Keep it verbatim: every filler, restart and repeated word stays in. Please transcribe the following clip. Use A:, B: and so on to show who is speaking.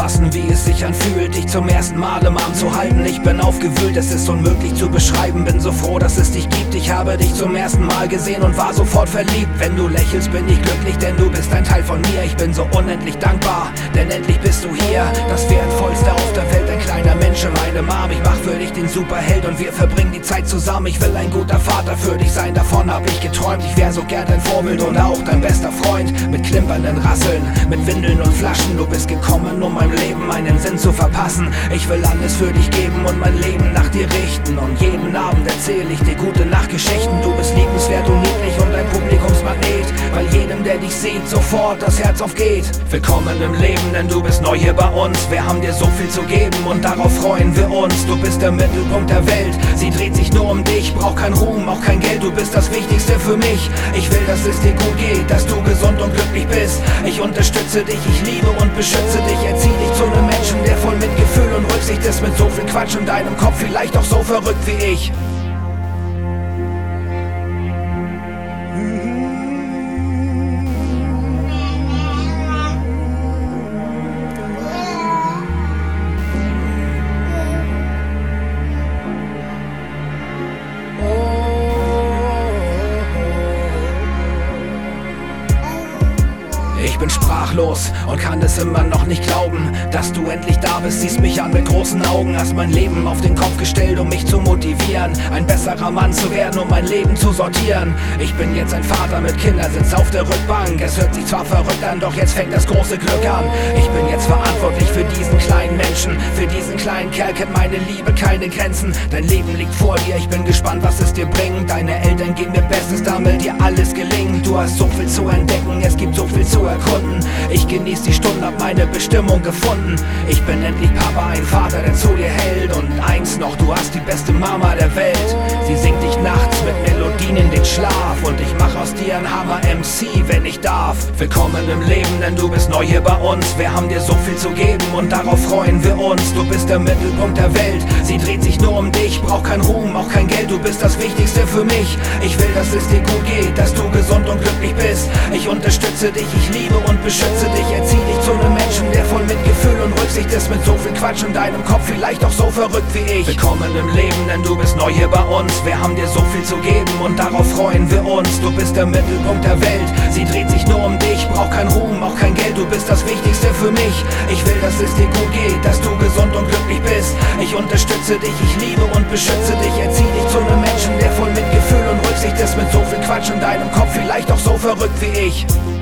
A: fassen, wie es sich anfühlt, dich zum ersten Mal im Arm zu halten. Ich bin aufgewühlt, es ist unmöglich zu beschreiben. Bin so froh, dass es dich gibt. Ich habe dich zum ersten Mal gesehen und war sofort verliebt. Wenn du lächelst, bin ich glücklich, denn du bist ein Teil von mir. Ich bin so unendlich dankbar, denn endlich bist du hier. Das Wertvollste auf der Welt, ein kleiner Mensch in meinem Arm. Ich mach für dich den Superheld und wir verbringen die Zeit zusammen. Ich will ein guter Vater für dich sein, davon hab ich geträumt. Ich wär so gern dein Vorbild und auch dein bester Freund. Mit klimpernden Rasseln, mit Windeln und Flaschen. Du bist gekommen, um meinem Leben einen Sinn zu verpassen. Ich will alles für dich geben und mein Leben nach dir richten. Und jeden Abend erzähl ich dir gute Nachtgeschichten. Du bist liebenswert und niedlich und ein Publikumsmagnet, weil jedem, der dich sieht, sofort das Herz aufgeht. Willkommen im Leben, denn du bist neu hier bei uns. Wir haben dir so viel zu geben und darauf freuen wir uns. Du bist der Mittelpunkt der Welt, sie dreht sich nur um dich. Brauch kein Ruhm, auch kein Geld, du bist das Wichtigste für mich. Ich will, dass es dir gut geht, dass du gesund und glücklich bist. Ich unterstütze dich, ich liebe und beschütze dich. Erzieh dich zu einem Menschen, der voll Mitgefühl und Rücksicht ist. Mit so viel Quatsch in deinem Kopf, vielleicht auch so verrückt wie ich. Ich bin sprachlos und kann es immer noch nicht glauben, dass du endlich da bist, siehst mich an mit großen Augen. Hast mein Leben auf den Kopf gestellt, um mich zu motivieren, ein besserer Mann zu werden, um mein Leben zu sortieren. Ich bin jetzt ein Vater mit Kindersitz auf der Rückbank. Es hört sich zwar verrückt an, doch jetzt fängt das große Glück an. Ich bin jetzt verantwortlich für diesen kleinen Menschen, für diesen kleinen Kerl kennt meine Liebe keine Grenzen. Dein Leben liegt vor dir, ich bin gespannt, was es dir bringt. Deine Eltern geben mir Bestes, damit dir alles gelingt. Du hast so viel zu entdecken, es gibt so viel zu erkunden. Ich genieß die Stunden, hab meine Bestimmung gefunden. Ich bin endlich Papa, ein Vater, der zu dir hält. Und eins noch, du hast die beste Mama der Welt. Sie singt dich nachts mit Melodien in den Schlaf. Und ich mach aus dir ein Hammer-M C, wenn ich darf. Willkommen im Leben, denn du bist neu hier bei uns. Wir haben dir so viel zu geben und darauf freuen wir uns. Du bist der Mittelpunkt der Welt, sie dreht sich nur um dich. Brauch kein Ruhm, auch kein Geld, du bist das Wichtigste für mich. Ich will, dass es dir gut geht, dass du gesund und glücklich bist. Ich unterstütze dich, ich liebe und beschütze dich. Erzieh dich zu einem Menschen, der voll Mitgefühl und Rücksicht ist. Mit so viel Quatsch in deinem Kopf, vielleicht auch so verrückt wie ich. Willkommen im Leben, denn du bist neu hier bei uns. Wir haben dir so viel zu geben und darauf freuen wir uns. Du bist der Mittelpunkt der Welt, sie dreht sich nur um dich. Brauch kein Ruhm, auch kein Geld, du bist das Wichtigste für mich. Ich will, dass es dir gut geht, dass du gesund und glücklich bist. Ich unterstütze dich, ich liebe und beschütze dich. Erzieh dich zu einem Menschen, der voll Mitgefühl und Rücksicht ist. Mit so viel Quatsch in deinem Kopf, vielleicht auch so verrückt wie ich.